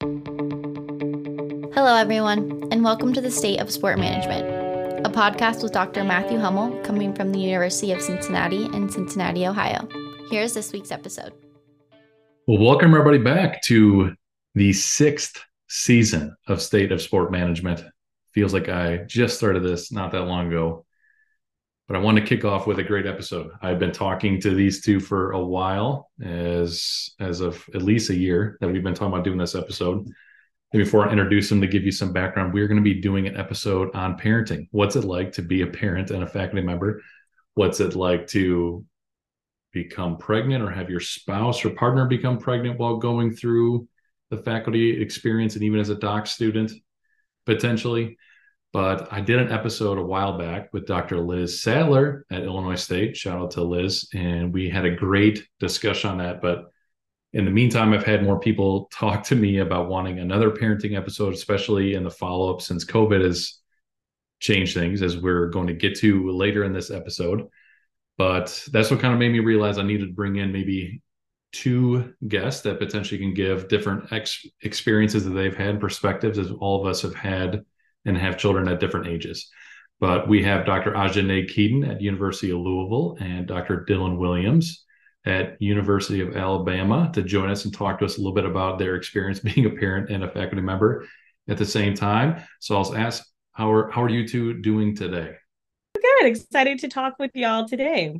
Hello, everyone, and welcome to the State of Sport Management, a podcast with Dr. Matthew Hummel coming from the University of Cincinnati in Cincinnati, Ohio. Here's this week's episode. Well, welcome everybody back to the sixth season of State of Sport Management. Feels like I just started this not that long ago, but I want to kick off with a great episode. I've been talking to these two for a while, as of at least a year that we've been talking about doing this episode. And before I introduce them, to give you some background, we're going to be doing an episode on parenting. What's it like to be a parent and a faculty member? What's it like to become pregnant or have your spouse or partner become pregnant while going through the faculty experience, and even as a doc student, potentially? But I did an episode a while back with Dr. Liz Sadler at Illinois State. Shout out to Liz. And we had a great discussion on that. But in the meantime, I've had more people talk to me about wanting another parenting episode, especially in the follow-up since COVID has changed things, as we're going to get to later in this episode. But that's what kind of made me realize I needed to bring in maybe two guests that potentially can give different experiences that they've had, perspectives, as all of us have had and have children at different ages. But we have Dr. Ajane Keaton at University of Louisville and Dr. Dylan Williams at University of Alabama to join us and talk to us a little bit about their experience being a parent and a faculty member at the same time. So I'll ask, how are you two doing today? Good. Excited to talk with y'all today.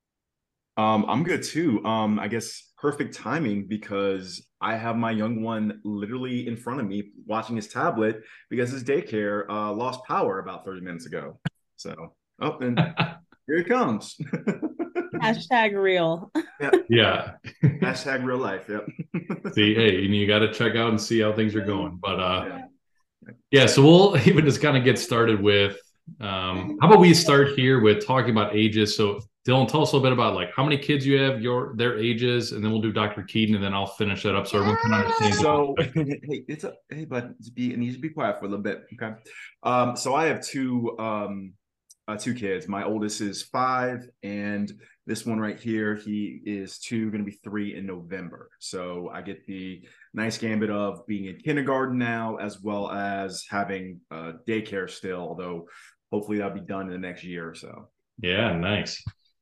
I'm good too. I guess perfect timing because I have my young one literally in front of me watching his tablet because his daycare lost power about 30 minutes ago. So, and here it comes. Hashtag real. Yeah. Hashtag real life. Yep. See, hey, you got to check out and see how things are going. But yeah, so we'll even just kind of get started with, how about we start here with talking about ages. So Dylan, tell us a little bit about like how many kids you have, their ages, and then we'll do Dr. Keaton, and then I'll finish that up so everyone can understand. So, hey, bud, it needs to be quiet for a little bit, okay? So I have two kids. My oldest is 5, and this one right here, he is 2, going to be 3 in November. So I get the nice gambit of being in kindergarten now, as well as having daycare still, although hopefully that'll be done in the next year or so. Yeah, nice.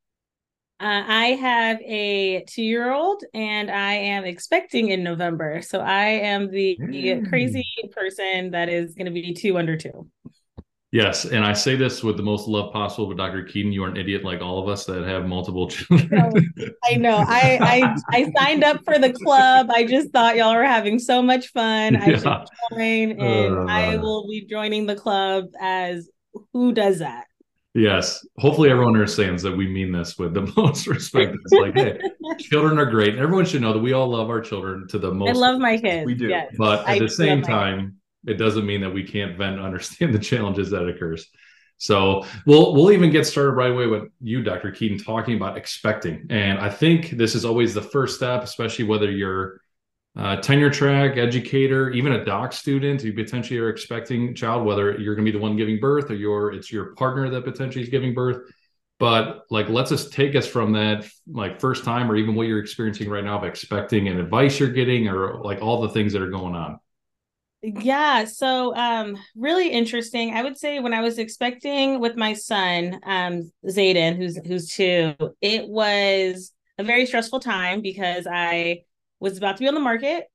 I have a 2-year-old and I am expecting in November. So I am the crazy person that is going to be 2 under 2. Yes, and I say this with the most love possible, but Dr. Keaton, you are an idiot like all of us that have multiple children. I know. I signed up for the club. I just thought y'all were having so much fun. I should join, and I will be joining the club as who does that? Yes. Hopefully everyone understands that we mean this with the most respect. It's like, hey, children are great. Everyone should know that we all love our children to the most. I love my kids. We do. Yes. But at the same time, it doesn't mean that we can't then understand the challenges that occurs. So we'll even get started right away with you, Dr. Keaton, talking about expecting. And I think this is always the first step, especially whether you're tenure track educator, even a doc student, you potentially are expecting a child, whether you're going to be the one giving birth or it's your partner that potentially is giving birth. But like, let's just take us from that, like first time, or even what you're experiencing right now of expecting and advice you're getting, or like all the things that are going on. Yeah, so really interesting. I would say when I was expecting with my son, Zayden, who's 2, it was a very stressful time because I was about to be on the market.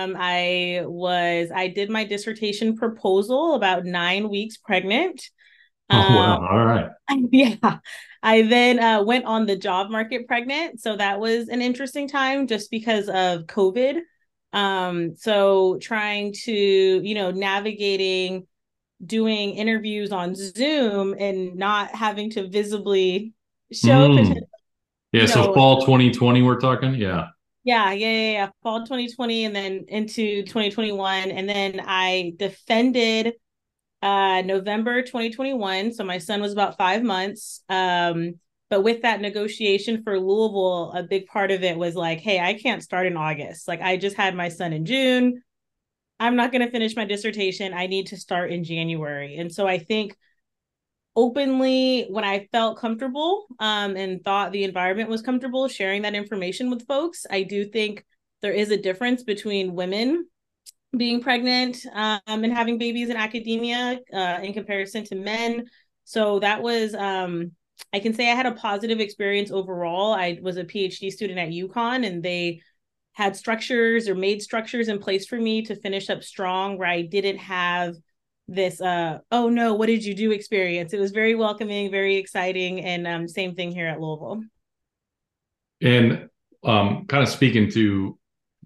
I did my dissertation proposal about 9 weeks pregnant. Oh, wow. All right. Yeah. I then went on the job market pregnant. So that was an interesting time just because of COVID. So trying to, navigating, doing interviews on Zoom and not having to visibly show Yeah, so fall 2020 we're talking. Yeah. Fall 2020 and then into 2021. And then I defended November 2021. So my son was about 5 months. But with that negotiation for Louisville, a big part of it was like, hey, I can't start in August. Like I just had my son in June. I'm not going to finish my dissertation. I need to start in January. And so I think openly, when I felt comfortable and thought the environment was comfortable sharing that information with folks, I do think there is a difference between women being pregnant and having babies in academia in comparison to men. So that was, I can say I had a positive experience overall. I was a PhD student at UConn, and they had structures or made structures in place for me to finish up strong, where I didn't have this oh no, what did you do experience. It was very welcoming, very exciting, and same thing here at Louisville. And kind of speaking to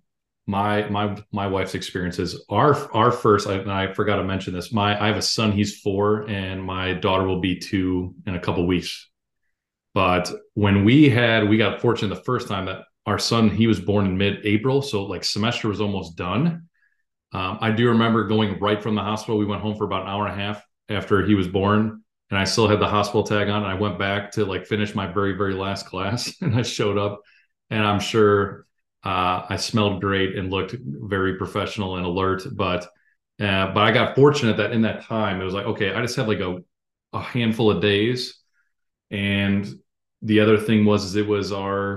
my wife's experiences, our first, and I forgot to mention this, I have a son, he's 4, and my daughter will be 2 in a couple of weeks. But when we got fortunate the first time that our son, he was born in mid-April, so like semester was almost done. I do remember going right from the hospital. We went home for about an hour and a half after he was born, and I still had the hospital tag on. And I went back to like finish my very, very last class, and I showed up, and I'm sure I smelled great and looked very professional and alert. But I got fortunate that in that time, it was like, okay, I just have like a handful of days. And the other thing was it was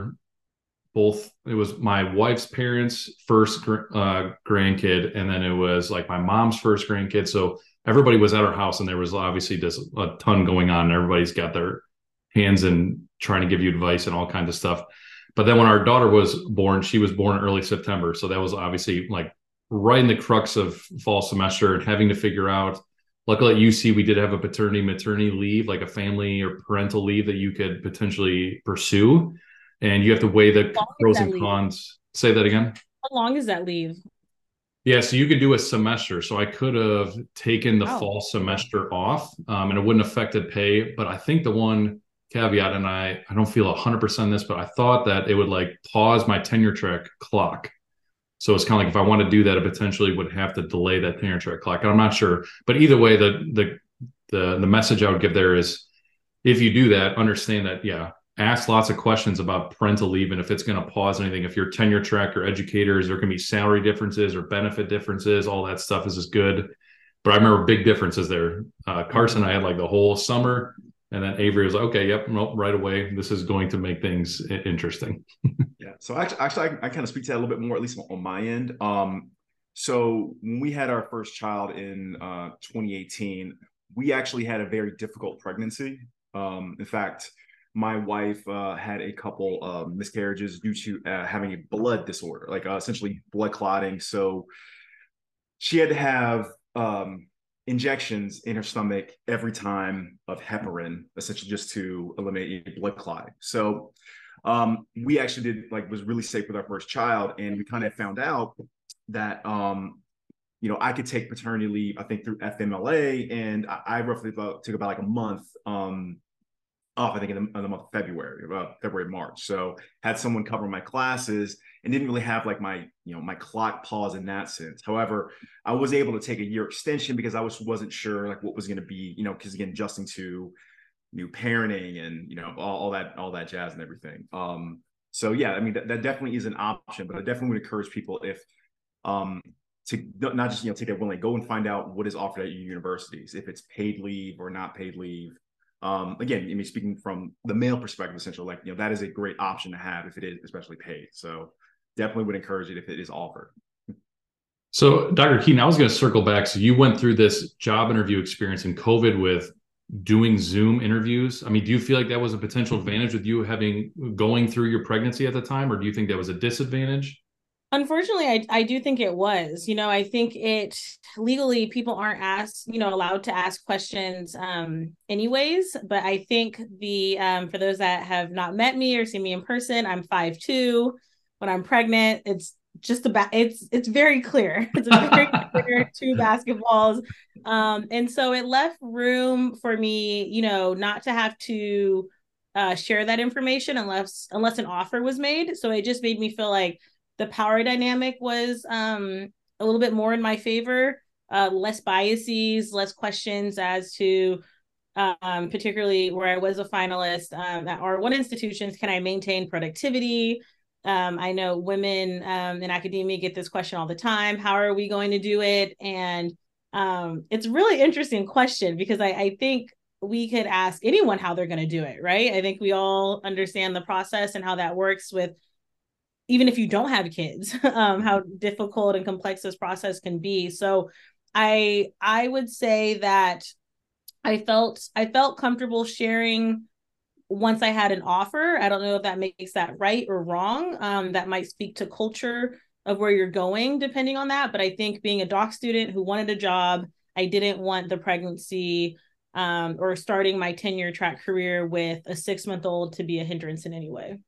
my wife's parents' first grandkid, and then it was like my mom's first grandkid. So everybody was at our house, and there was obviously just a ton going on. Everybody's got their hands in trying to give you advice and all kinds of stuff. But then when our daughter was born, she was born early September. So that was obviously like right in the crux of fall semester and having to figure out. Luckily at UC, we did have a maternity leave, like a family or parental leave that you could potentially pursue. And you have to weigh the pros and cons. Say that again. How long is that leave? Yeah, so you could do a semester. So I could have taken the fall semester off, and it wouldn't have affected pay. But I think the one caveat, and I don't feel 100% this, but I thought that it would like pause my tenure track clock. So it's kind of like if I want to do that, it potentially would have to delay that tenure track clock. And I'm not sure, but either way, the message I would give there is, if you do that, understand that, yeah, ask lots of questions about parental leave and if it's going to pause anything. If you're tenure track or educators, there can be salary differences or benefit differences. All that stuff is just good. But I remember big differences there. Carson and I had like the whole summer, and then Avery was like, okay, yep, nope, right away. This is going to make things interesting. Yeah. So actually, I kind of speak to that a little bit more, at least on my end. So when we had our first child in 2018, we actually had a very difficult pregnancy. In fact, my wife had a couple of miscarriages due to having a blood disorder, like essentially blood clotting. So she had to have injections in her stomach every time of heparin, essentially just to eliminate blood clotting. So we actually was really safe with our first child, and we kind of found out that I could take paternity leave, I think through FMLA, and I roughly took about like a month off, I think in the month of February, March. So had someone cover my classes and didn't really have like my clock pause in that sense. However, I was able to take a year extension because I wasn't sure like what was going to be, because again, adjusting to new parenting and, all that jazz and everything. So yeah, I mean, that definitely is an option, but I definitely would encourage people to not just, take that willingly, go and find out what is offered at your universities, if it's paid leave or not paid leave. Again, I mean, speaking from the male perspective, essentially, like, that is a great option to have if it is especially paid. So definitely would encourage it if it is offered. So Dr. Keaton, I was going to circle back. So you went through this job interview experience in COVID with doing Zoom interviews. I mean, do you feel like that was a potential advantage with you going through your pregnancy at the time, or do you think that was a disadvantage? Unfortunately, I do think it was. I think legally people aren't allowed to ask questions anyways. But I think for those that have not met me or seen me in person, I'm 5'2". When I'm pregnant, it's just it's very clear. It's a very clear 2 basketballs. And so it left room for me, not to have to share that information unless an offer was made. So it just made me feel like the power dynamic was a little bit more in my favor, less biases, less questions as to particularly where I was a finalist at R1 institutions. Can I maintain productivity? I know women in academia get this question all the time. How are we going to do it? And it's a really interesting question because I think we could ask anyone how they're going to do it, right? I think we all understand the process and how that works with even if you don't have kids, how difficult and complex this process can be. So I would say that I felt comfortable sharing once I had an offer. I don't know if that makes that right or wrong. That might speak to culture of where you're going, depending on that. But I think being a doc student who wanted a job, I didn't want the pregnancy or starting my tenure track career with a 6-month-old to be a hindrance in any way.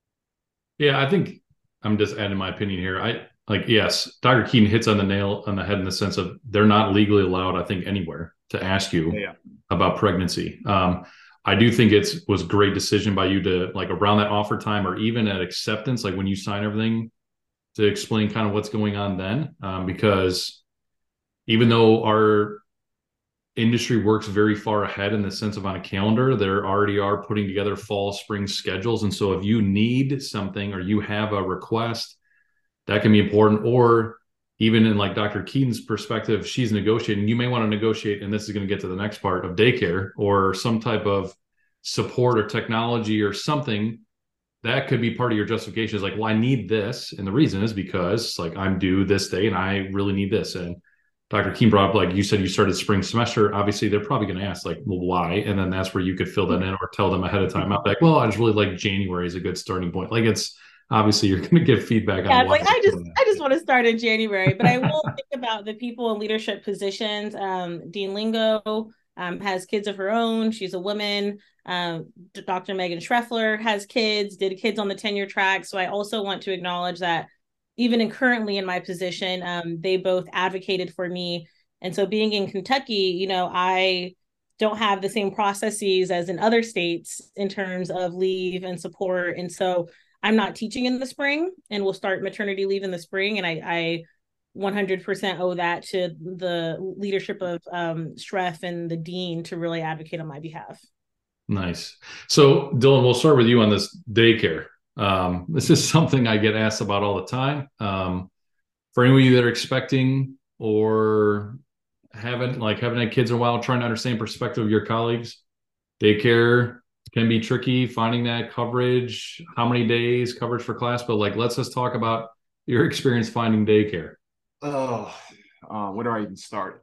Yeah, I think I'm just adding my opinion here. Yes, Dr. Keaton hits on the nail on the head in the sense of they're not legally allowed, I think, anywhere to ask you about pregnancy. I do think it was a great decision by you to, like, around that offer time or even at acceptance, like when you sign everything, to explain kind of what's going on then. Because even though our industry works very far ahead in the sense of on a calendar, there already are putting together fall, spring schedules. And so if you need something or you have a request, that can be important. Or even in like Dr. Keaton's perspective, she's negotiating. You may want to negotiate, and this is going to get to the next part of daycare or some type of support or technology or something that could be part of your justification. Is like, well, I need this. And the reason is because like I'm due this day and I really need this. And Dr. Keene brought up, like you said, you started spring semester. Obviously, they're probably going to ask, like, well, why? And then that's where you could fill that in or tell them ahead of time. I'm like, well, I just really like January is a good starting point. Like, it's obviously you're going to get feedback on. Like I just want to start in January, but I will think about the people in leadership positions. Dean Lingo has kids of her own. She's a woman. Dr. Megan Schreffler has kids, did kids on the tenure track. So I also want to acknowledge that even currently in my position, they both advocated for me. And so being in Kentucky, I don't have the same processes as in other states in terms of leave and support. And so I'm not teaching in the spring, and we'll start maternity leave in the spring. And I 100% owe that to the leadership of Schreff and the dean to really advocate on my behalf. Nice. So Dylan, we'll start with you on this daycare. This is something I get asked about all the time. For any of you that are expecting or haven't had kids in a while, trying to understand perspective of your colleagues, daycare can be tricky, finding that coverage, how many days coverage for class, but let's just talk about your experience finding daycare. Where do I even start?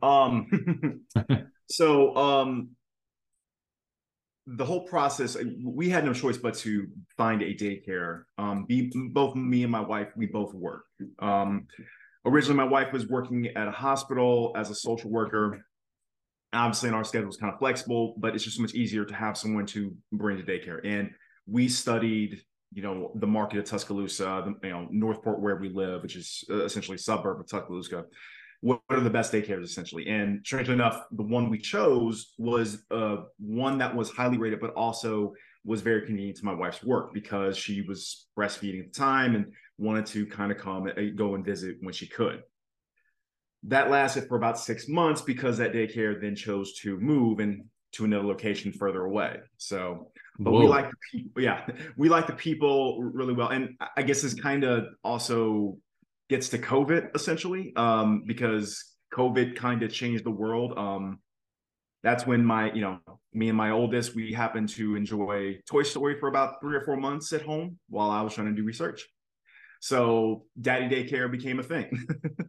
So the whole process, we had no choice but to find a daycare. Both me and my wife, we both work. Originally, my wife was working at a hospital as a social worker. Obviously, our schedule was kind of flexible, but it's just so much easier to have someone to bring to daycare. And we studied, the market of Tuscaloosa, Northport, where we live, which is essentially a suburb of Tuscaloosa. What are the best daycares, essentially? And strangely enough, the one we chose was one that was highly rated, but also was very convenient to my wife's work because she was breastfeeding at the time and wanted to kind of come and go and visit when she could. That lasted for about 6 months because that daycare then chose to move to another location further away. So, but we like the people. Yeah, we like the people really well. And I guess this kind of also gets to COVID essentially, because COVID kind of changed the world. That's when me and my oldest, we happened to enjoy Toy Story for about 3 or 4 months at home while I was trying to do research. So daddy daycare became a thing.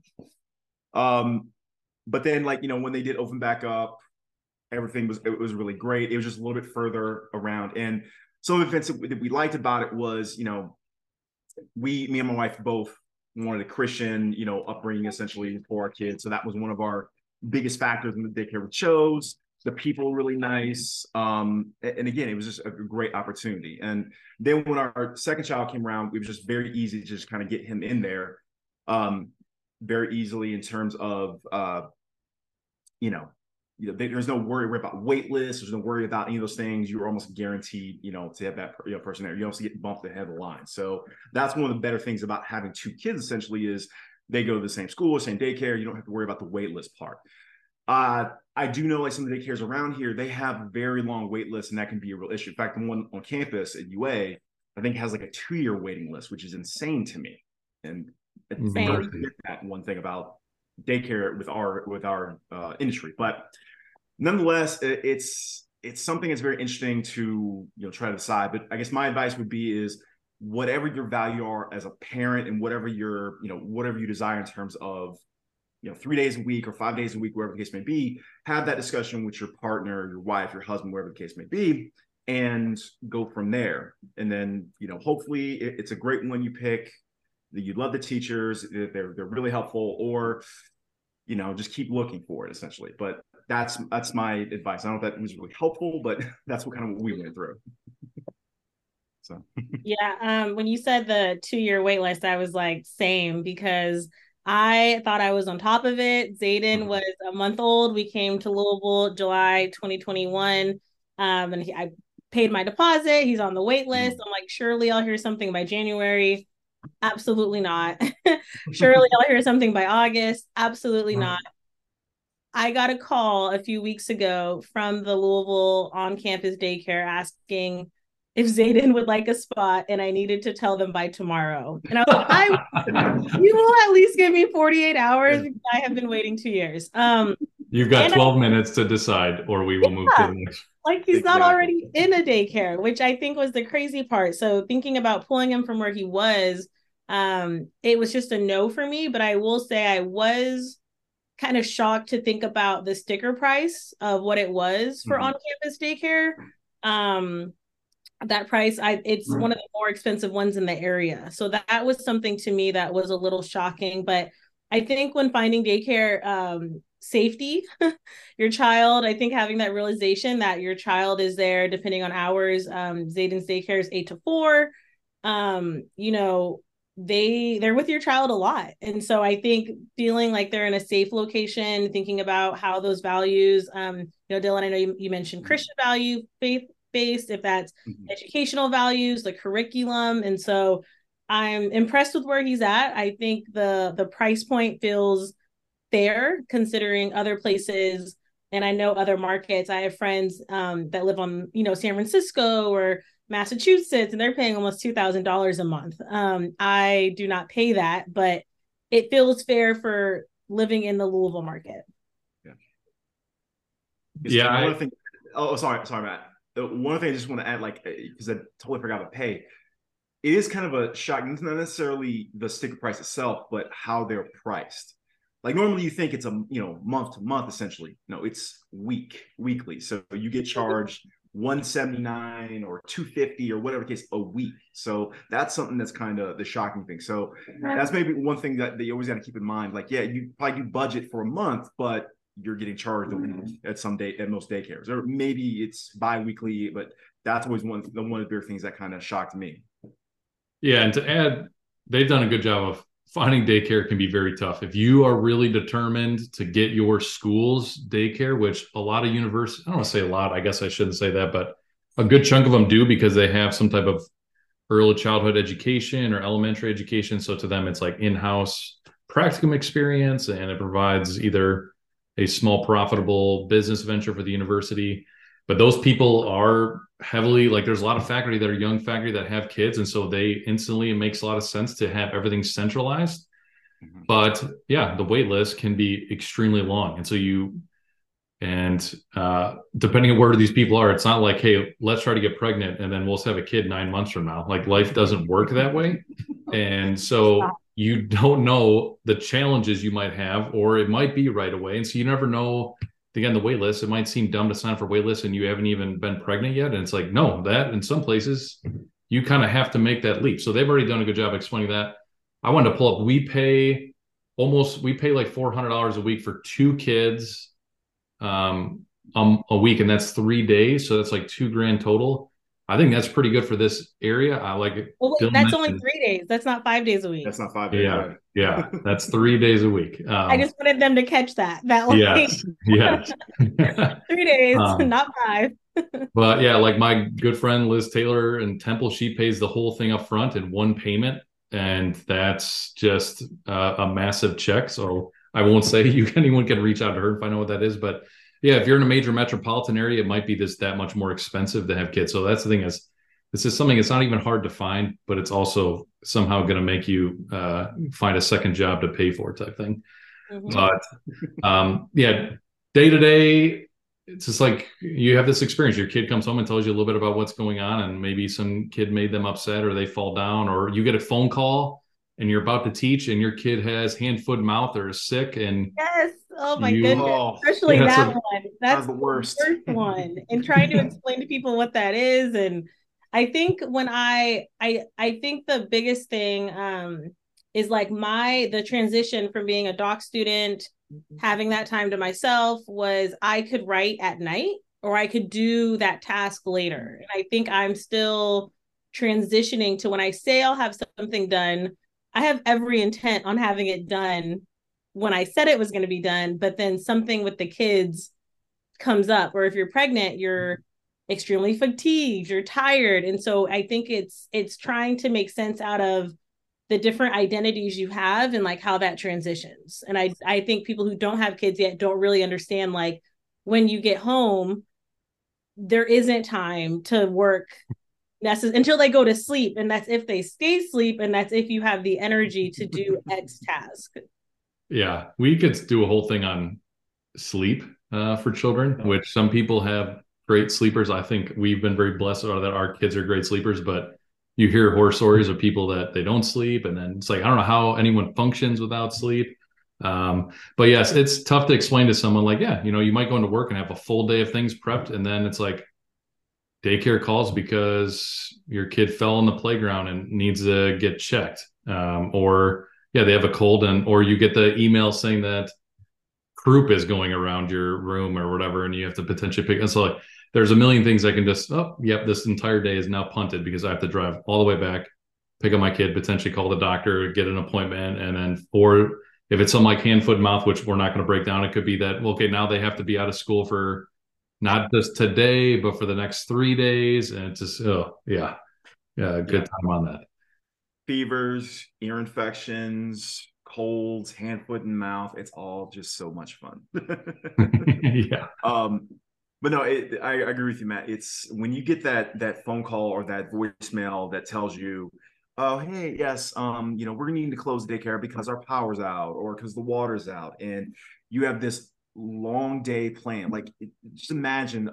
But then when they did open back up, everything was really great. It was just a little bit further around. And some of the things that we liked about it was, me and my wife both wanted a Christian, upbringing essentially for our kids. So that was one of our biggest factors in the daycare we chose. The people were really nice. And again, it was just a great opportunity. And then when our second child came around, it was just very easy to just kind of get him in there very easily in terms of, there's no worry about wait lists. There's no worry about any of those things. You're almost guaranteed, to have that person there. You also get bumped ahead of the line. So that's one of the better things about having 2 kids, essentially, is they go to the same school, same daycare. You don't have to worry about the wait list part. I do know some of the daycares around here, they have very long wait lists, and that can be a real issue. In fact, the one on campus at UA, I think has a 2-year waiting list, which is insane to me. And it's that one thing about daycare with our industry, but nonetheless, it's something that's very interesting to try to decide. But I guess my advice would be is whatever your value are as a parent and whatever whatever you desire in terms of, 3 days a week or 5 days a week, wherever the case may be, have that discussion with your partner, your wife, your husband, wherever the case may be, and go from there. And then, hopefully it's a great one you pick, that you love the teachers, they're really helpful, or, just keep looking for it essentially. But that's my advice. I don't know if that was really helpful, but that's what we went through. So yeah, when you said the 2-year wait list, I was like, same, because I thought I was on top of it. Zayden was a month old. We came to Louisville July 2021, and I paid my deposit. He's on the wait list. I'm like, surely I'll hear something by January. Absolutely not. Surely I'll hear something by August. Absolutely not. I got a call a few weeks ago from the Louisville on-campus daycare asking if Zayden would like a spot, and I needed to tell them by tomorrow. And I was like, you will at least give me 48 hours because I have been waiting 2 years. You've got 12 minutes to decide, or we will move to the next. Like, he's not already in a daycare, which I think was the crazy part. So thinking about pulling him from where he was, it was just a no for me. But I will say I was kind of shocked to think about the sticker price of what it was for on-campus daycare. That price, it's one of the more expensive ones in the area. So that was something to me that was a little shocking. But I think when finding daycare, safety, your child, I think having that realization that your child is there depending on hours. Zayden's daycare is 8 to 4. They're with your child a lot. And so I think feeling like they're in a safe location, thinking about how those values, Dylan, I know you mentioned Christian value, faith-based, if that's educational values, the curriculum. And so I'm impressed with where he's at. I think the price point feels fair considering other places. And I know other markets. I have friends that live on, San Francisco or Massachusetts, and they're paying almost $2,000 a month. I do not pay that, but it feels fair for living in the Louisville market. Yeah. Sorry, Matt. One thing I just want to add, because I totally forgot about pay. It is kind of a shock, not necessarily the sticker price itself, but how they're priced. Like normally you think it's a month to month essentially. No, it's weekly. So you get charged $179 or $250 or whatever the case a week. So that's something that's kind of the shocking thing. So that's maybe one thing that you always got to keep in mind. Like, yeah, you probably do budget for a month, but you're getting charged a week at most daycares, or maybe it's bi-weekly, but that's always one of the bigger things that kind of shocked me. Yeah, and to add, they've done a good job of finding daycare can be very tough. If you are really determined to get your school's daycare, which a lot of universities, I don't want to say a lot, I guess I shouldn't say that, but a good chunk of them do because they have some type of early childhood education or elementary education. So to them, it's like in-house practicum experience, and it provides either a small profitable business venture for the university. But those people are heavily, there's a lot of faculty that are young faculty that have kids. And so it makes a lot of sense to have everything centralized. But yeah, the wait list can be extremely long. And so depending on where these people are, it's not like, hey, let's try to get pregnant and then we'll have a kid 9 months from now. Like, life doesn't work that way. And so you don't know the challenges you might have, or it might be right away. And so you never know. Again, the wait list, it might seem dumb to sign up for wait list and you haven't even been pregnant yet. And it's like, no, that in some places you kind of have to make that leap. So they've already done a good job explaining that. I wanted to pull up, we pay like $400 a week for 2 kids a week, and that's 3 days. So that's like $2,000 total. I think that's pretty good for this area. I like it. Well, wait, that's only 3 days. That's not 5 days a week. That's not 5 days. Yeah. That's 3 days a week. I just wanted them to catch that. Yes. 3 days, not 5. But yeah, like my good friend Liz Taylor in Temple, she pays the whole thing up front in one payment, and that's just a massive check. So I won't say anyone can reach out to her and find out what that is, but yeah, if you're in a major metropolitan area, it might be that much more expensive to have kids. So that's the thing, is this is something that's not even hard to find, but it's also somehow going to make you find a second job to pay for type thing. But yeah, day to day, it's just like you have this experience. Your kid comes home and tells you a little bit about what's going on, and maybe some kid made them upset or they fall down, or you get a phone call and you're about to teach and your kid has hand, foot, mouth or is sick and Yes. Oh my you, goodness. Oh, Especially yeah, that so one. that's That's the the worst. worst one. And trying to explain to people what that is. And I think when I think the biggest thing is like the transition from being a doc student, having that time to myself was I could write at night or I could do that task later. And I think I'm still transitioning to when I say I'll have something done, I have every intent on having it done when I said it was going to be done, but then something with the kids comes up, or if you're pregnant, you're extremely fatigued, you're tired. And so I think it's trying to make sense out of the different identities you have and like how that transitions. And I think people who don't have kids yet don't really understand like when you get home, there isn't time to work until they go to sleep. And that's if they stay asleep, and that's if you have the energy to do X task. yeah, we could do a whole thing on sleep for children, which some people have great sleepers. I think we've been very blessed that our kids are great sleepers, but you hear horror stories of people that they don't sleep. And then it's like, I don't know how anyone functions without sleep. But yes, it's tough to explain to someone like, yeah, you might go into work and have a full day of things prepped. And then it's like daycare calls because your kid fell on the playground and needs to get checked. Or yeah, they have a cold or you get the email saying that croup is going around your room or whatever, and you have to potentially pick. And so like, there's a million things I can just, oh, yep, this entire day is now punted because I have to drive all the way back, pick up my kid, potentially call the doctor, get an appointment, and then, or if it's something like hand, foot, mouth, which we're not going to break down, it could be that, well, okay, now they have to be out of school for not just today, but for the next 3 days. And it's just, oh, yeah, good time on that. Fevers, ear infections, colds, hand, foot, and mouth. It's all just so much fun. Yeah. But no, I agree with you, Matt. It's when you get that phone call or that voicemail that tells you, oh, hey, yes, we're needing to close daycare because our power's out or because the water's out, and you have this long day plan. Like, just imagine,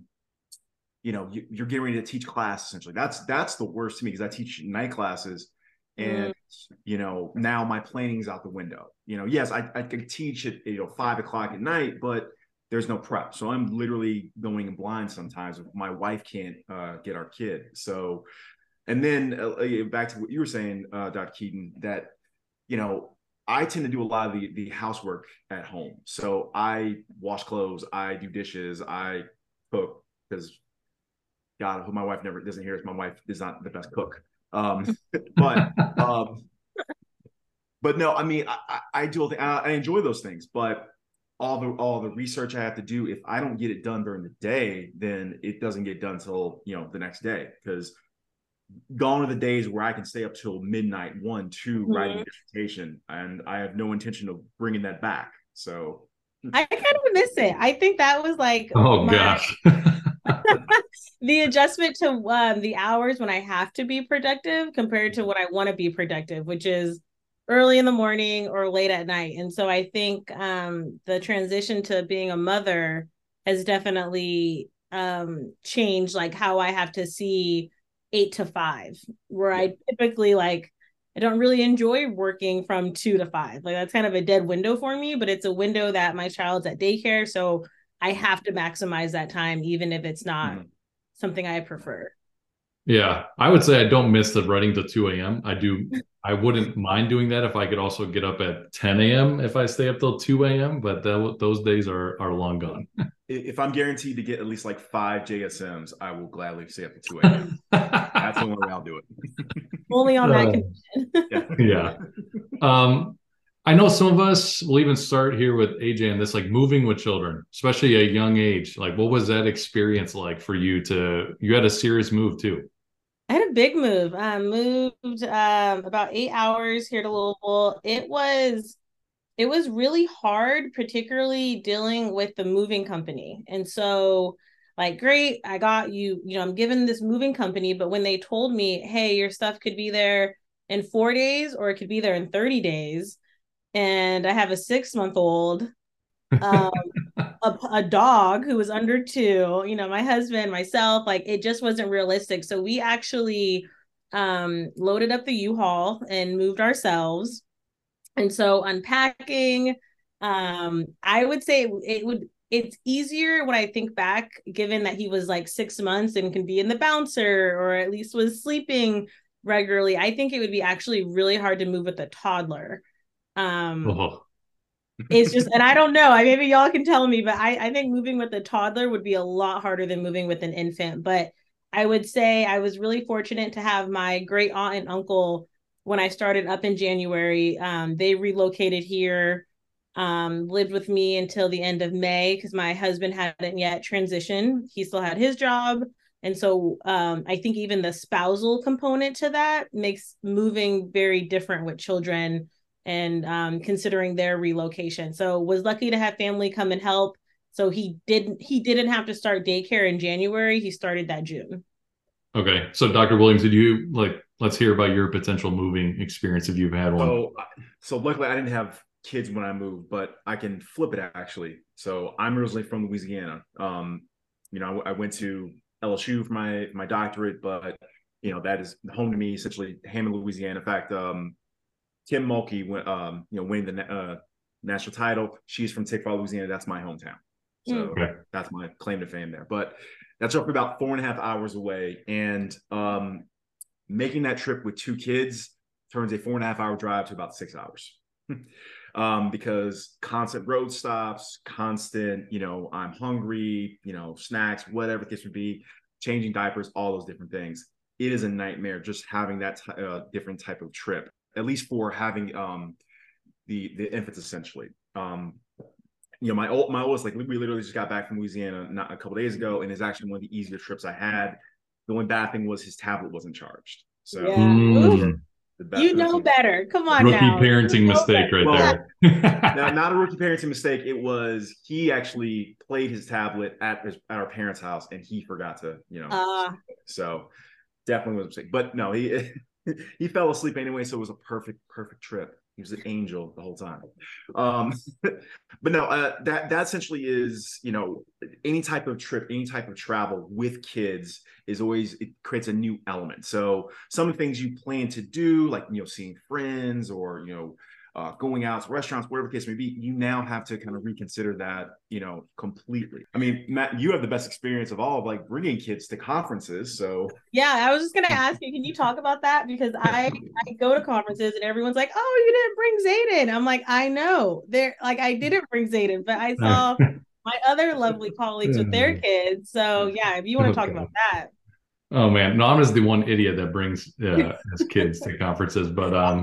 you're getting ready to teach class. Essentially, that's the worst to me because I teach night classes. And now my planning's out the window. Yes, I could teach at 5 o'clock at night, but there's no prep. So I'm literally going blind sometimes if my wife can't get our kid. So, and then back to what you were saying, Dr. Keaton, that I tend to do a lot of the housework at home. So I wash clothes, I do dishes, I cook, because God, who my wife never doesn't hear is my wife is not the best cook. But no, I mean, I do, I enjoy those things, but all the research I have to do, if I don't get it done during the day, then it doesn't get done till the next day, because gone are the days where I can stay up till midnight, 1, 2, writing a dissertation, and I have no intention of bringing that back. So I kind of miss it. I think that was like, oh gosh. The adjustment to the hours when I have to be productive compared to when I want to be productive, which is early in the morning or late at night. And so I think the transition to being a mother has definitely changed like how I have to see 8 to 5, where I typically I don't really enjoy working from 2 to 5. Like, that's kind of a dead window for me, but it's a window that my child's at daycare. So I have to maximize that time, even if it's not something I prefer. Yeah, I would say I don't miss the running till 2 a.m. I wouldn't mind doing that if I could also get up at 10 a.m. if I stay up till 2 a.m. But those days are long gone. If I'm guaranteed to get at least 5 JSMs, I will gladly stay up to 2 a.m. That's the only way I'll do it. Only on that condition. Yeah. I know some of us will even start here with AJ and this, moving with children, especially at a young age. What was that experience like for you? You had a serious move too. I had a big move. Moved about 8 hours here to Louisville. It was really hard, particularly dealing with the moving company. And so, great, I got you, I'm given this moving company, but when they told me, hey, your stuff could be there in 4 days or it could be there in 30 days, and I have a 6-month-old, a dog who was under 2, my husband, myself, like it just wasn't realistic. So we actually loaded up the U-Haul and moved ourselves. And so unpacking, I would say it's easier when I think back, given that he was like 6 months and can be in the bouncer or at least was sleeping regularly. I think it would be actually really hard to move with a toddler. It's just, and I don't know, maybe y'all can tell me, but I think moving with a toddler would be a lot harder than moving with an infant. But I would say I was really fortunate to have my great aunt and uncle when I started up in January. They relocated here, lived with me until the end of May because my husband hadn't yet transitioned. He still had his job. And so I think even the spousal component to that makes moving very different with children and considering their relocation. So was lucky to have family come and help. So he didn't have to start daycare in January. He started that June. Okay. So Dr. Williams, let's hear about your potential moving experience if you've had one. So luckily I didn't have kids when I moved, but I can flip it actually. So I'm originally from Louisiana. I went to LSU for my doctorate, but that is home to me, essentially Hammond, Louisiana. In fact, Kim Mulkey, winning the national title. She's from Tickfaw, Louisiana. That's my hometown. So That's my claim to fame there. But that's roughly about 4.5 hours away. And making that trip with 2 kids turns a 4.5 hour drive to about 6 hours. Because constant road stops, constant, I'm hungry, snacks, whatever the case would be, changing diapers, all those different things. It is a nightmare just having that different type of trip, at least for having the infants essentially. My oldest, like we literally just got back from Louisiana not a couple days ago, and it's actually one of the easier trips I had. The only bad thing was his tablet wasn't charged. So better. Come on, rookie now. Parenting mistake right there. Now, not a rookie parenting mistake. It was he actually played his tablet at our parents' house, and he forgot to, So definitely was a mistake. But no, he he fell asleep anyway, so it was a perfect trip. He was an angel the whole time. But no, that essentially is, any type of trip, any type of travel with kids is always, it creates a new element. So some of the things you plan to do, like, seeing friends or, going out to restaurants, whatever the case may be, you now have to kind of reconsider that, completely. I mean, Matt, you have the best experience of all of like bringing kids to conferences. So yeah, I was just going to ask you, can you talk about that? Because I go to conferences and everyone's like, oh, you didn't bring Zayden. I'm like, I know I didn't bring Zayden, but I saw my other lovely colleagues with their kids. So yeah, if you want to talk about that. Oh man, no, I'm just the one idiot that brings his kids to conferences, but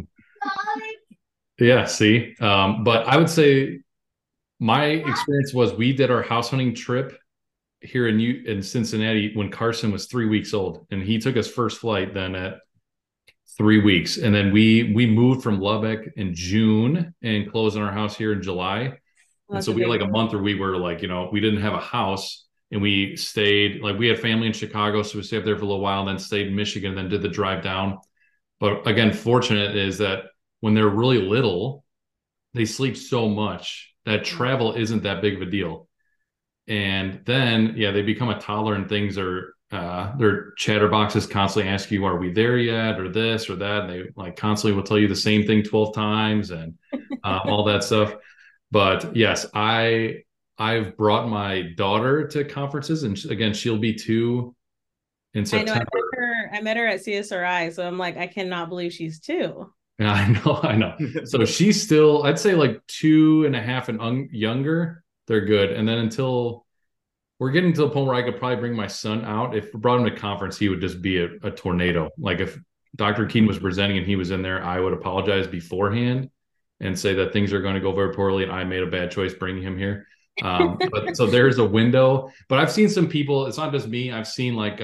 yeah, see. But I would say my experience was we did our house hunting trip here in Cincinnati when Carson was 3 weeks old, and he took his first flight then at 3 weeks, and then we moved from Lubbock in June and closed on our house here in July. And so we had like a month where we were like, we didn't have a house, and we stayed, like we had family in Chicago, so we stayed up there for a little while, and then stayed in Michigan, and then did the drive down. But again, fortunate is that when they're really little, they sleep so much that travel isn't that big of a deal. And then, they become a toddler and things are, their chatterboxes constantly ask you, are we there yet? Or this or that. And they like constantly will tell you the same thing 12 times and all that stuff. But yes, I've brought my daughter to conferences, and again, she'll be 2 in September. I met her at CSRI. So I'm like, I cannot believe she's 2. Yeah, I know. So she's still, I'd say like 2.5 and younger, they're good. And then until we're getting to the point where I could probably bring my son out. If we brought him to conference, he would just be a tornado. Like if Dr. Keen was presenting and he was in there, I would apologize beforehand and say that things are going to go very poorly and I made a bad choice bringing him here. But so there's a window. But I've seen some people, it's not just me. I've seen like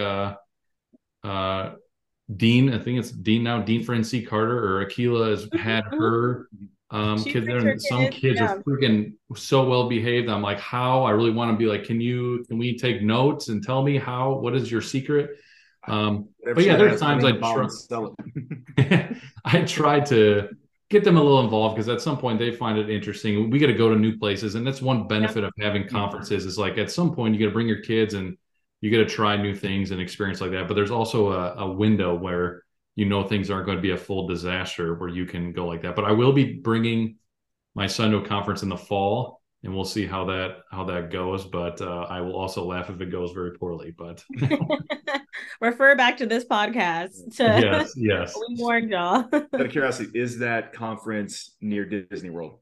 Dean, I think it's Dean now, Dean for NC Carter, or Akila has had her kids there, and some kids are freaking so well behaved. I'm like, how? I really want to be like, can we take notes and tell me what is your secret? But yeah, there's times I try to get them a little involved, because at some point they find it interesting. We got to go to new places, and that's one benefit of having conferences is like at some point you got to bring your kids and you got to try new things and experience like that. But there's also a window where things aren't going to be a full disaster where you can go like that. But I will be bringing my son to a conference in the fall, and we'll see how that goes. But I will also laugh if it goes very poorly. But refer back to this podcast. Yes. We warned y'all. Out of curiosity, is that conference near Disney World?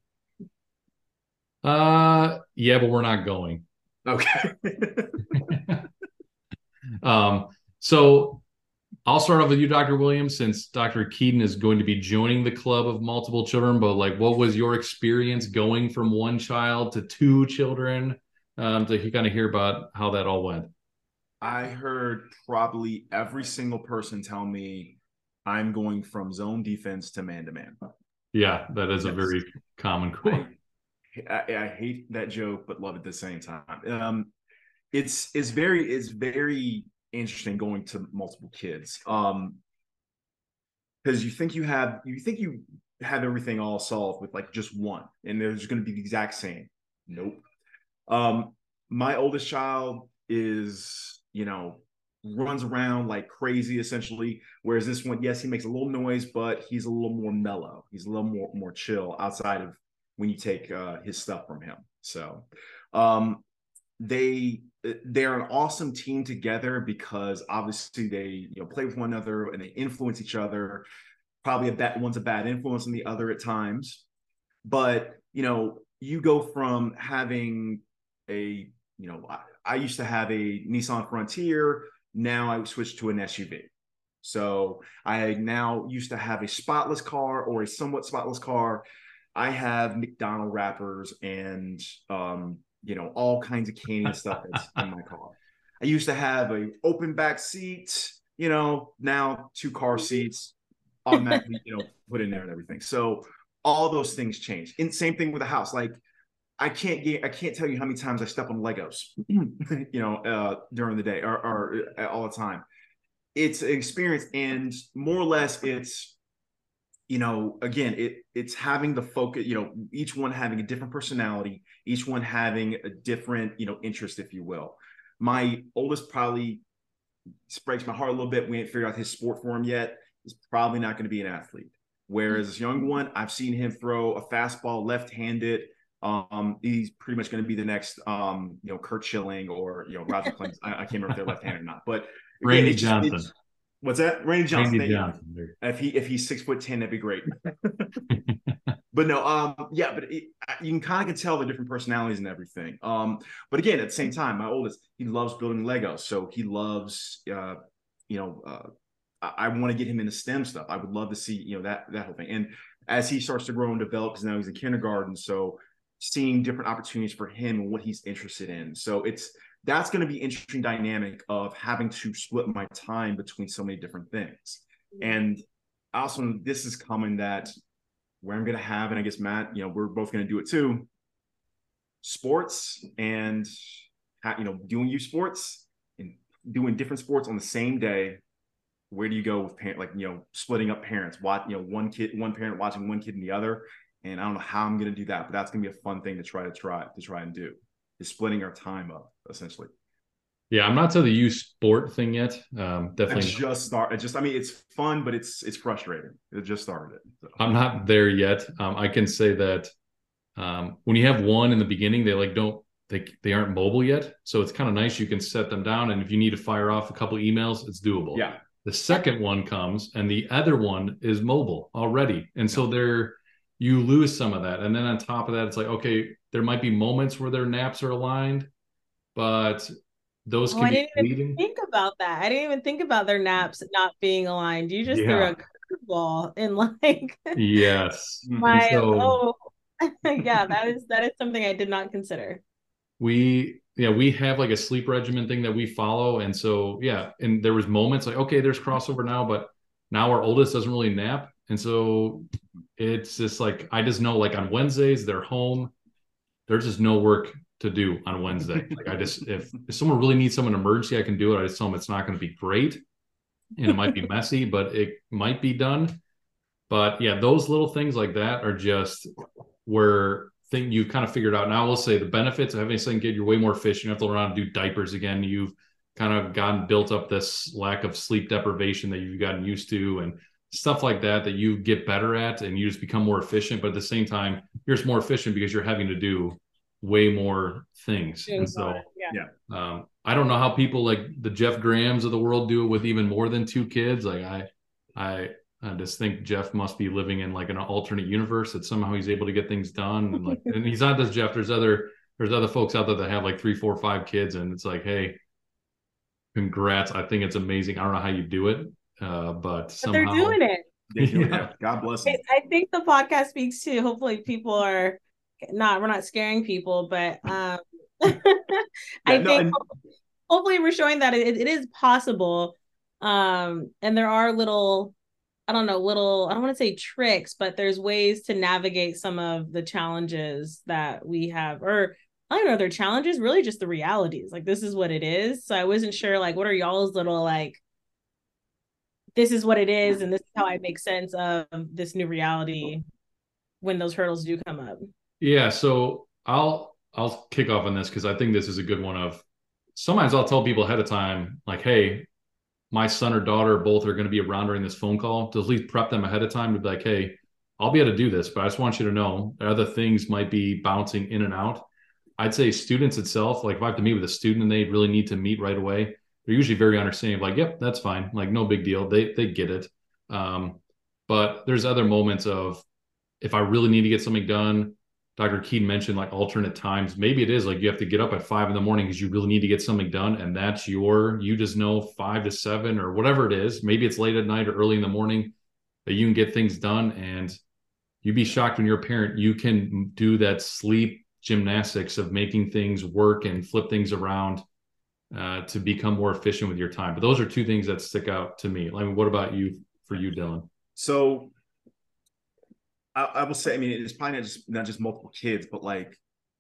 Yeah, but we're not going. Okay. So I'll start off with you, Dr. Williams, since Dr. Keaton is going to be joining the club of multiple children. But like, what was your experience going from one child to two children? To kind of hear about how that all went. I heard probably every single person tell me I'm going from zone defense to man-to-man. Yeah, that is a very common quote. I hate that joke, but love it at the same time. It's very interesting going to multiple kids. Because you think you have everything all solved with like just one, and there's going to be the exact same. Nope. My oldest child is, runs around like crazy essentially. Whereas this one, yes, he makes a little noise, but he's a little more mellow. He's a little more chill outside of when you take his stuff from him. So they're an awesome team together because obviously they play with one another and they influence each other. Probably one's a bad influence on the other at times, but you go from having I used to have a Nissan Frontier. Now I switched to an SUV. So I now used to have a spotless car or a somewhat spotless car. I have McDonald wrappers and all kinds of candy and stuff that's in my car. I used to have a open back seat, now 2 car seats automatically, put in there and everything. So all those things change. And same thing with the house. Like I can't tell you how many times I step on Legos, during the day or all the time. It's an experience, and more or less it's, again, it's having the focus, each one having a different personality, each one having a different, interest, if you will. My oldest probably breaks my heart a little bit. We ain't figured out his sport for him yet. He's probably not going to be an athlete. Whereas this young one, I've seen him throw a fastball left-handed. He's pretty much going to be the next, Kurt Schilling or, Roger Clemens. I can't remember if they're left-handed or not, but Randy Johnson. What's that? Randy Johnson. Randy Johnson. If he's 6'10", that'd be great. But no, but you can kind of tell the different personalities and everything. But again, at the same time, my oldest, he loves building Legos, so he loves, I want to get him into STEM stuff. I would love to see, that whole thing. And as he starts to grow and develop, because now he's in kindergarten, so seeing different opportunities for him and what he's interested in. So that's going to be an interesting dynamic of having to split my time between so many different things. And also, this is common that where I'm going to have, and I guess Matt, we're both going to do it too, sports and, doing youth sports and doing different sports on the same day. Where do you go with splitting up parents, one parent watching one kid and the other. And I don't know how I'm going to do that, but that's going to be a fun thing to try and do, is splitting our time up essentially. Yeah, I'm not to the youth sport thing yet. Definitely it's fun, but it's frustrating. It just started it. So. I'm not there yet. I can say that when you have one in the beginning, they aren't mobile yet. So it's kind of nice. You can set them down, and if you need to fire off a couple emails, it's doable. Yeah. The second one comes, and the other one is mobile already, and so you lose some of that. And then on top of that, it's like, okay, there might be moments where their naps are aligned, but those can be I didn't even think about that. I didn't even think about their naps not being aligned. You just threw a curveball in yes. yeah, that is something I did not consider. We have like a sleep regimen thing that we follow, and so and there was moments like, okay, there's crossover now, but now our oldest doesn't really nap, and so it's just like, I just know, like on Wednesdays they're home, there's just no work to do on Wednesday. Like if someone really needs someone emergency, I can do it. I just tell them it's not going to be great and it might be messy, but it might be done. But yeah, those little things like that are just where you kind of figured out. Now I will say the benefits of having a second kid, you're way more efficient. You have to learn how to do diapers again. You've kind of gotten built up this lack of sleep deprivation that you've gotten used to and stuff like that you get better at, and you just become more efficient. But at the same time, you're just more efficient because you're having to do way more things. And so I don't know how people like the Jeff Grahams of the world do it with even more than 2 kids. Like I just think Jeff must be living in like an alternate universe that somehow he's able to get things done. And like, and he's not just Jeff. There's other folks out there that have like 3, 4, 5 kids, and it's like, hey, congrats. I think it's amazing. I don't know how you do it, but somehow they're doing it. Yeah. God bless them. I think the podcast speaks to, hopefully people are we're not scaring people, but hopefully we're showing that it is possible. And there are little, I don't want to say tricks, but there's ways to navigate some of the challenges that we have, or I don't know, they're challenges, really just the realities. Like, this is what it is. So I wasn't sure, like, what are y'all's little, like, this is what it is, and this is how I make sense of this new reality when those hurdles do come up. Yeah, so I'll kick off on this because I think this is a good one. Of sometimes I'll tell people ahead of time, like, hey, my son or daughter both are going to be around during this phone call, to at least prep them ahead of time to be like, hey, I'll be able to do this, but I just want you to know other things might be bouncing in and out. I'd say students itself, like if I have to meet with a student and they really need to meet right away, they're usually very understanding, like, yep, that's fine. Like, no big deal. They get it. But there's other moments of, if I really need to get something done, Dr. Keene mentioned like alternate times. Maybe it is like you have to get up at 5 a.m. because you really need to get something done. And that's you just know 5 to 7 or whatever it is. Maybe it's late at night or early in the morning that you can get things done. And you'd be shocked when you're a parent, you can do that sleep gymnastics of making things work and flip things around to become more efficient with your time. But those are 2 things that stick out to me. Like, what about for you, Dylan? So I will say, I mean, it's probably not just multiple kids, but like,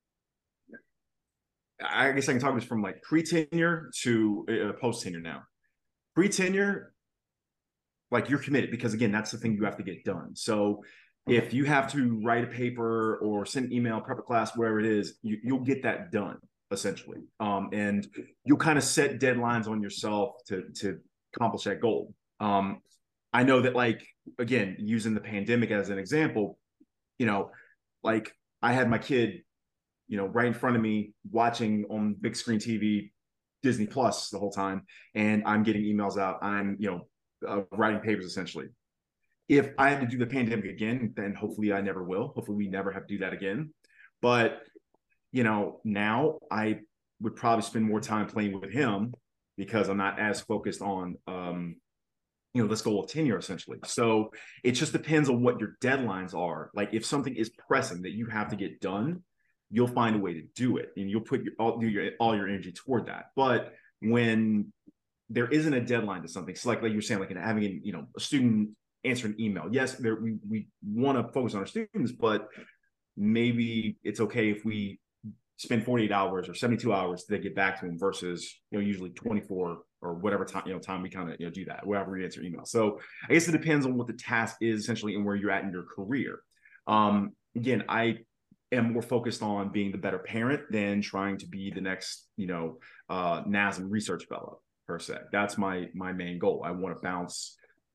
I guess I can talk this from like pre-tenure to post-tenure now. Pre-tenure, like, you're committed because, again, that's the thing you have to get done. So if you have to write a paper or send an email, prep a class, wherever it is, you'll get that done essentially. And you'll kind of set deadlines on yourself to accomplish that goal. I know that, like, again, using the pandemic as an example, like, I had my kid, right in front of me watching on big screen TV, Disney Plus the whole time. And I'm getting emails out. I'm, writing papers essentially. If I had to do the pandemic again, then hopefully I never will. Hopefully we never have to do that again. But, now I would probably spend more time playing with him because I'm not as focused on, this goal of tenure essentially. So it just depends on what your deadlines are. Like, if something is pressing that you have to get done, you'll find a way to do it, and you'll put all your energy toward that. But when there isn't a deadline to something, so like you were saying, like having a student answer an email. Yes, we want to focus on our students, but maybe it's okay if we spend 48 hours or 72 hours to get back to them versus usually 24 or whatever time we kind of do that, wherever we answer email. So I guess it depends on what the task is essentially and where you're at in your career. Again, I am more focused on being the better parent than trying to be the next NASM research fellow per se. That's my main goal. I want to bounce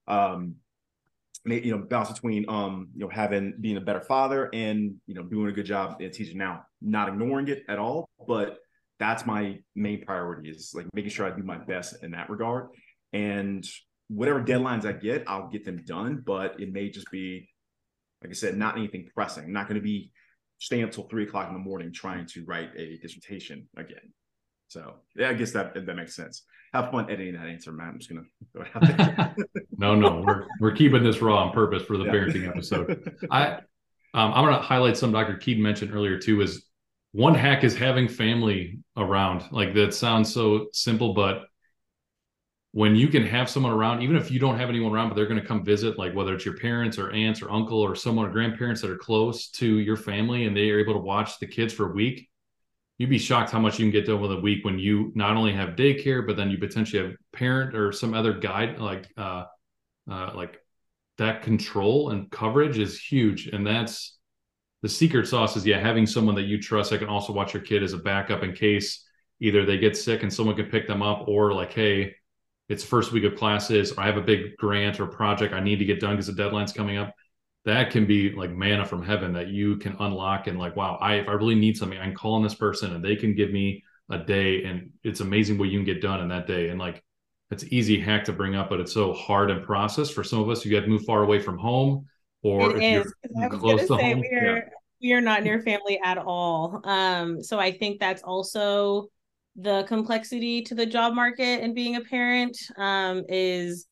between being a better father and doing a good job at teaching. Now, not ignoring it at all, but that's my main priority, is like making sure I do my best in that regard. And whatever deadlines I get, I'll get them done. But it may just be, like I said, not anything pressing. I'm not going to be staying up till 3 o'clock in the morning trying to write a dissertation again. So yeah, I guess that makes sense. Have fun editing that answer, Matt. I'm just gonna go out there. No, we're keeping this raw on purpose for the parenting episode. I'm gonna highlight some Dr. Keene mentioned earlier too. Is one hack is having family around. Like, that sounds so simple, but when you can have someone around, even if you don't have anyone around, but they're going to come visit, like whether it's your parents or aunts or uncle or someone or grandparents that are close to your family, and they are able to watch the kids for a week, you'd be shocked how much you can get done with a week when you not only have daycare, but then you potentially have parent or some other guide, like that control and coverage is huge. And that's the secret sauce is, having someone that you trust that can also watch your kid as a backup in case either they get sick and someone can pick them up, or like, hey, it's first week of classes, or I have a big grant or project I need to get done because the deadline's coming up. That can be like manna from heaven that you can unlock, and like, wow, if I really need something, I can call on this person and they can give me a day, and it's amazing what you can get done in that day. And like, it's easy hack to bring up, but it's so hard in process for some of us. You got to move far away from home, or It if is. you're 'Cause I was close gonna to say home. we are not near family at all. So I think that's also the complexity to the job market and being a parent, is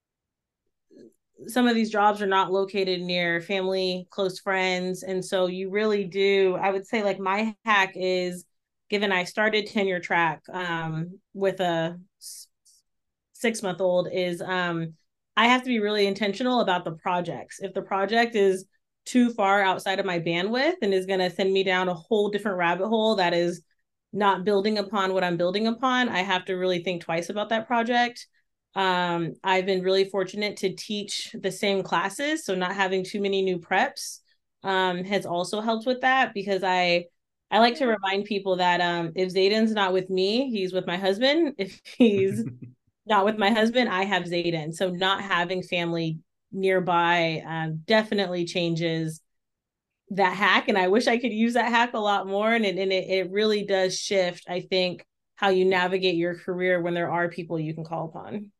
some of these jobs are not located near family, close friends. And so you really do, I would say like my hack is, given I started tenure track with a 6-month-old, is I have to be really intentional about the projects. If the project is too far outside of my bandwidth and is going to send me down a whole different rabbit hole that is not building upon what I'm building upon, I have to really think twice about that project. I've been really fortunate to teach the same classes, so not having too many new preps has also helped with that, because I like to remind people that if Zayden's not with me, he's with my husband. If he's not with my husband, I have Zayden. So not having family nearby definitely changes that hack. And I wish I could use that hack a lot more. And it really does shift, I think, how you navigate your career when there are people you can call upon.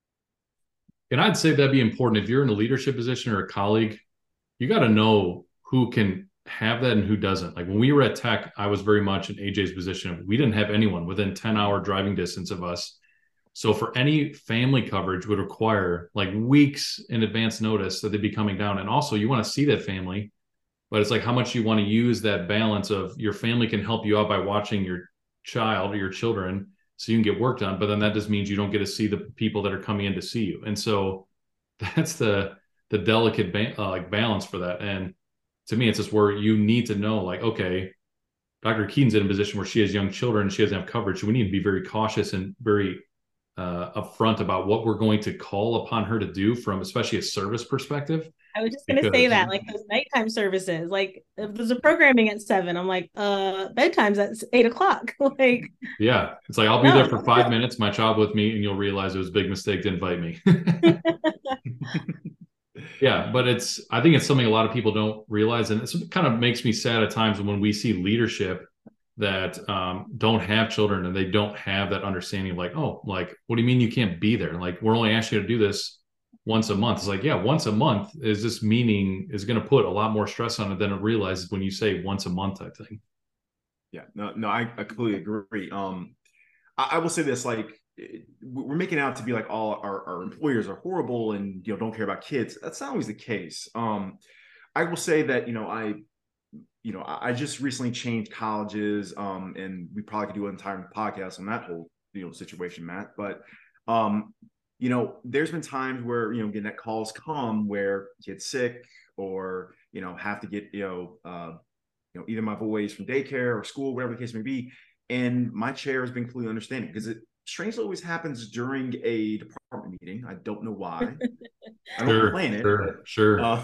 And I'd say that'd be important if you're in a leadership position or a colleague. You got to know who can have that and who doesn't. Like when we were at Tech, I was very much in AJ's position. We didn't have anyone within 10-hour driving distance of us. So for any family coverage would require like weeks in advance notice that they'd be coming down. And also you want to see that family, but it's like how much you want to use that balance of your family can help you out by watching your child or your children so you can get work done. But then that just means you don't get to see the people that are coming in to see you. And so that's the delicate like balance for that. And to me, it's just where you need to know, like, okay, Dr. Keaton's in a position where she has young children and she doesn't have coverage. So we need to be very cautious and very upfront about what we're going to call upon her to do from especially a service perspective. I was just going to say that, like those nighttime services, like if there's a programming at 7, I'm like, bedtime's at 8 o'clock. Like, yeah, it's like, I'll be there for 5 minutes, my child with me, and you'll realize it was a big mistake to invite me. Yeah, but I think it's something a lot of people don't realize. And it kind of makes me sad at times when we see leadership that don't have children and they don't have that understanding of like, oh, like, what do you mean you can't be there? Like, we're only asking you to do this once a month. It's like, yeah, once a month is just meaning is going to put a lot more stress on it than it realizes when you say once a month, I think. Yeah, no, I completely agree. I will say this, like, we're making out to be like all our employers are horrible and, don't care about kids. That's not always the case. I will say that, I just recently changed colleges, and we probably could do an entire podcast on that whole, situation, Matt. But, there's been times where, getting that calls come where kids sick or, have to get, either my boys from daycare or school, whatever the case may be. And my chair has been completely understanding because it strangely always happens during a department meeting. I don't know why. I don't plan it. Sure.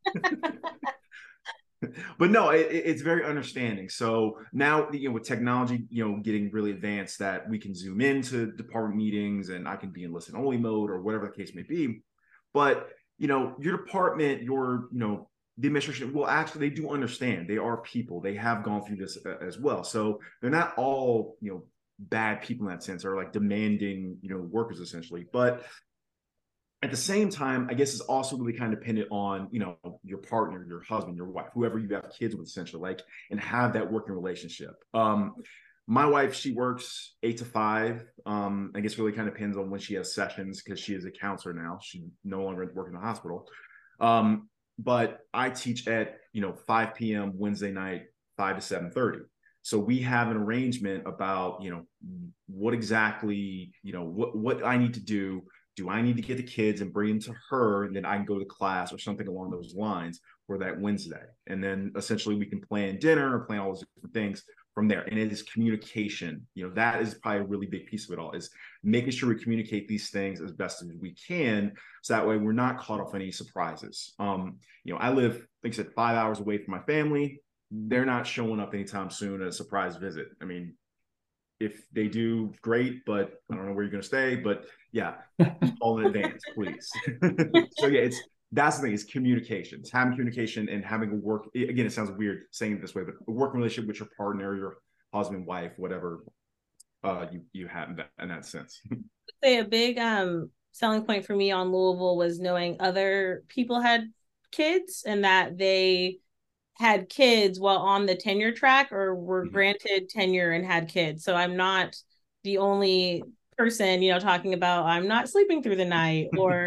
But no, it's very understanding. So now, with technology, getting really advanced, that we can zoom into department meetings and I can be in listen only mode or whatever the case may be. But, your department, the administration, well, actually, they do understand. They are people. They have gone through this as well. So they're not all, bad people in that sense, or like demanding, workers essentially. But at the same time, I guess it's also really kind of dependent on, your partner, your husband, your wife, whoever you have kids with, essentially, like, and have that working relationship. My wife, she works 8 to 5. I guess really kind of depends on when she has sessions because she is a counselor now. She no longer works in the hospital. But I teach at, 5 p.m. Wednesday night, 5 to 7:30. So we have an arrangement about, what exactly, what I need to do. Do I need to get the kids and bring them to her, and then I can go to class or something along those lines for that Wednesday? And then essentially we can plan dinner or plan all those different things from there. And it is communication. That is probably a really big piece of it all, is making sure we communicate these things as best as we can, so that way we're not caught off any surprises. I live, like I said, 5 hours away from my family. They're not showing up anytime soon at a surprise visit. I mean, if they do, great, but I don't know where you're going to stay. But yeah, all in advance, please. So yeah, that's the thing, is communication. It's having communication and having a work. Again, it sounds weird saying it this way, but a working relationship with your partner, your husband, wife, whatever you have in that sense. Say a big selling point for me on Louisville was knowing other people had kids and that they had kids while on the tenure track or were granted tenure and had kids. So I'm not the only person, talking about I'm not sleeping through the night, or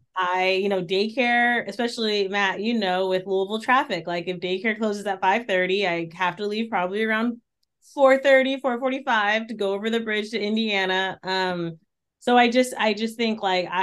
daycare, especially Matt, with Louisville traffic, like if daycare closes at 5:30, I have to leave probably around 4:30, 4:45 to go over the bridge to Indiana. So I just think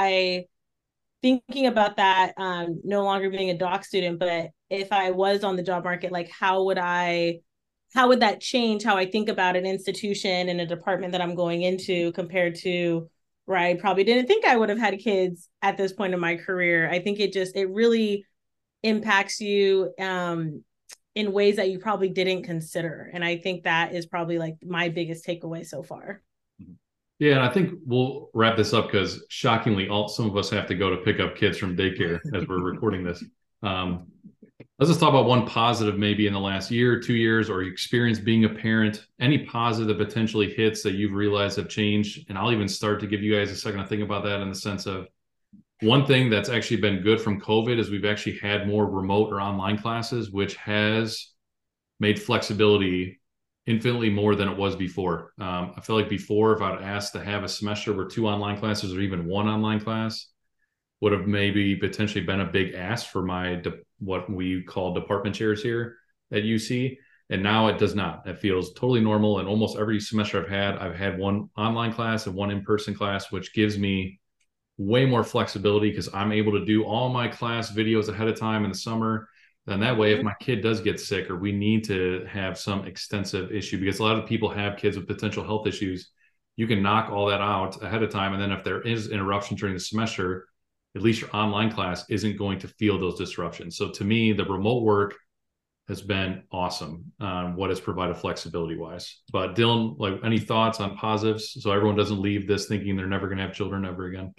thinking about that, no longer being a doc student, but if I was on the job market, like how would that change how I think about an institution and a department that I'm going into compared to where I probably didn't think I would have had kids at this point in my career? I think it really impacts you in ways that you probably didn't consider. And I think that is probably like my biggest takeaway so far. Yeah, and I think we'll wrap this up because shockingly, some of us have to go to pick up kids from daycare as we're recording this. Let's just talk about one positive maybe in the last year, 2 years, or experience being a parent, any positive potentially hits that you've realized have changed. And I'll even start to give you guys a second to think about that, in the sense of one thing that's actually been good from COVID is we've actually had more remote or online classes, which has made flexibility infinitely more than it was before. I feel like before, if I'd asked to have a semester where 2 online classes or even 1 online class, would have maybe potentially been a big ask for my what we call department chairs here at UC. And now it does not. It feels totally normal. And almost every semester I've had 1 online class and 1 in-person class, which gives me way more flexibility because I'm able to do all my class videos ahead of time in the summer. And that way, if my kid does get sick or we need to have some extensive issue, because a lot of people have kids with potential health issues, you can knock all that out ahead of time. And then if there is interruption during the semester, at least your online class isn't going to feel those disruptions. So to me, the remote work has been awesome on what it's provided flexibility wise. But Dylan, like, any thoughts on positives so everyone doesn't leave this thinking they're never going to have children ever again?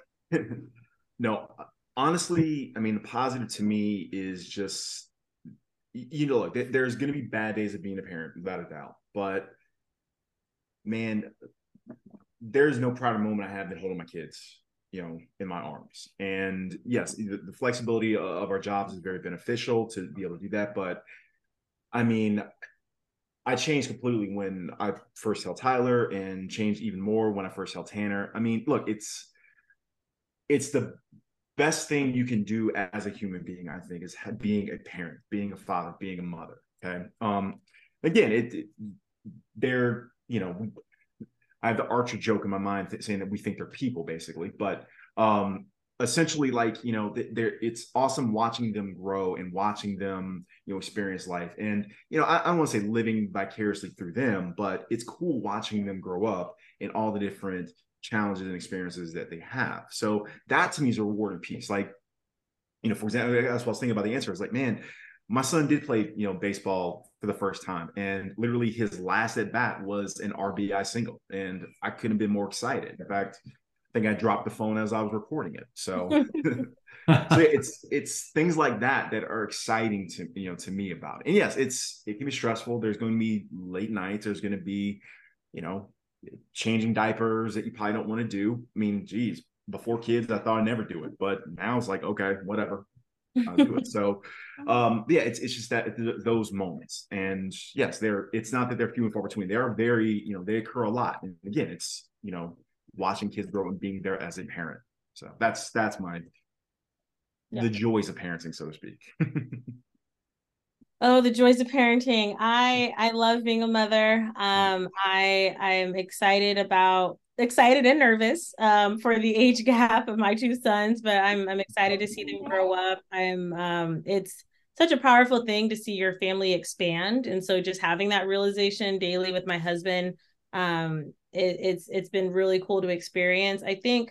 No, honestly, I mean, the positive to me is just, look, there's going to be bad days of being a parent, without a doubt. But man, there's no prouder moment I have than holding my kids, in my arms. And yes, the flexibility of our jobs is very beneficial to be able to do that. But I mean, I changed completely when I first held Tyler, and changed even more when I first held Tanner. I mean, look, it's the best thing you can do as a human being, I think, is being a parent, being a father, being a mother. Okay. Again, they're, I have the Archer joke in my mind saying that we think they're people, basically, but essentially, like, it's awesome watching them grow and watching them, experience life. And, I don't want to say living vicariously through them, but it's cool watching them grow up in all the different challenges and experiences that they have. So that to me is a rewarding piece. Like, for example, that's what I was thinking about the answer. It's like, man, my son did play, baseball for the first time, and literally his last at bat was an RBI single, and I couldn't have been more excited. In fact, I think I dropped the phone as I was recording it. So, so it's things like that are exciting to me about it. And yes, it can be stressful. There's going to be late nights. There's going to be, changing diapers that you probably don't want to do. I mean, geez, before kids, I thought I'd never do it, but now it's like, okay, whatever. I'll do it. So, yeah, it's just that those moments. And yes, it's not that they're few and far between. They are very, they occur a lot. And again, it's, watching kids grow and being there as a parent. So that's the joys of parenting, so to speak. Oh, the joys of parenting. I love being a mother. I am excited and nervous for the age gap of my 2 sons, but I'm excited to see them grow up. It's such a powerful thing to see your family expand. And so just having that realization daily with my husband, it's been really cool to experience. I think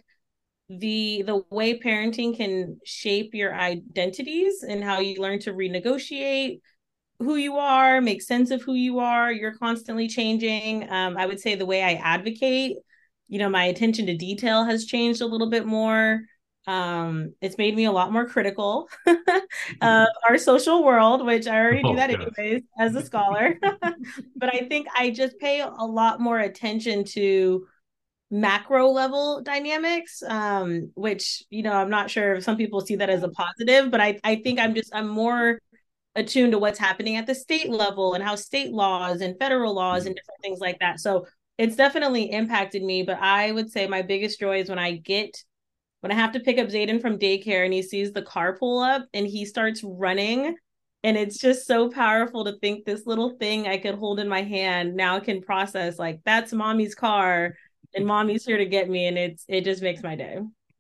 the way parenting can shape your identities and how you learn to renegotiate who you are, make sense of who you are. You're constantly changing. I would say the way I advocate, my attention to detail has changed a little bit more. It's made me a lot more critical of our social world, which I already do that anyways as a scholar. But I think I just pay a lot more attention to macro level dynamics, which, I'm not sure if some people see that as a positive, but I think I'm more attuned to what's happening at the state level and how state laws and federal laws and different things like that. So it's definitely impacted me. But I would say my biggest joy is when I have to pick up Zayden from daycare and he sees the car pull up and he starts running. And it's just so powerful to think this little thing I could hold in my hand now can process like, that's mommy's car and mommy's here to get me. And it just makes my day.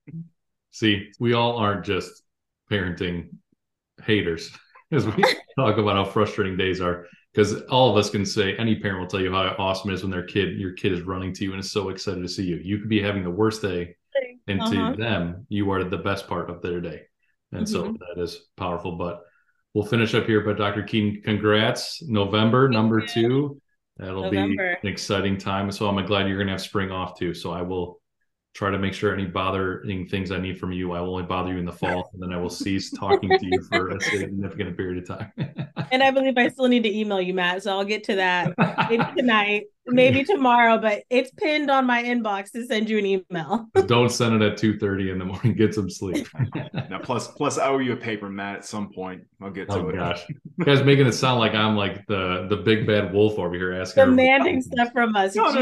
See, we all aren't just parenting haters as we talk about how frustrating days are, because all of us can say, any parent will tell you how awesome it is when your kid is running to you and is so excited to see you. You could be having the worst day, and to them, you are the best part of their day. And so that is powerful. But we'll finish up here. But Dr. Keene, congrats. November, number 2. That'll be an exciting time. So I'm glad you're going to have spring off too. So I will try to make sure any bothering things I need from you, I will only bother you in the fall, and then I will cease talking to you for a significant period of time. And I believe I still need to email you, Matt. So I'll get to that maybe tonight, maybe tomorrow, but it's pinned on my inbox to send you an email. Don't send it at 2:30 in the morning. Get some sleep. Now, plus I owe you a paper, Matt, at some point. I'll get to it. Oh gosh. You guys making it sound like I'm like the big bad wolf over here asking. Demanding stuff from us. No.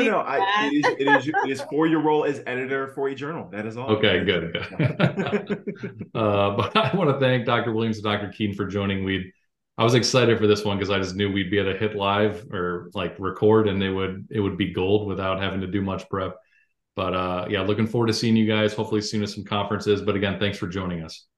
It is for your role as editor for eJournal. That is all. Okay, good. But I want to thank Dr. Williams and Dr. Keene for joining. I was excited for this one because I just knew we'd be able to hit live or like record, and it would be gold without having to do much prep. But looking forward to seeing you guys. Hopefully, soon at some conferences. But again, thanks for joining us.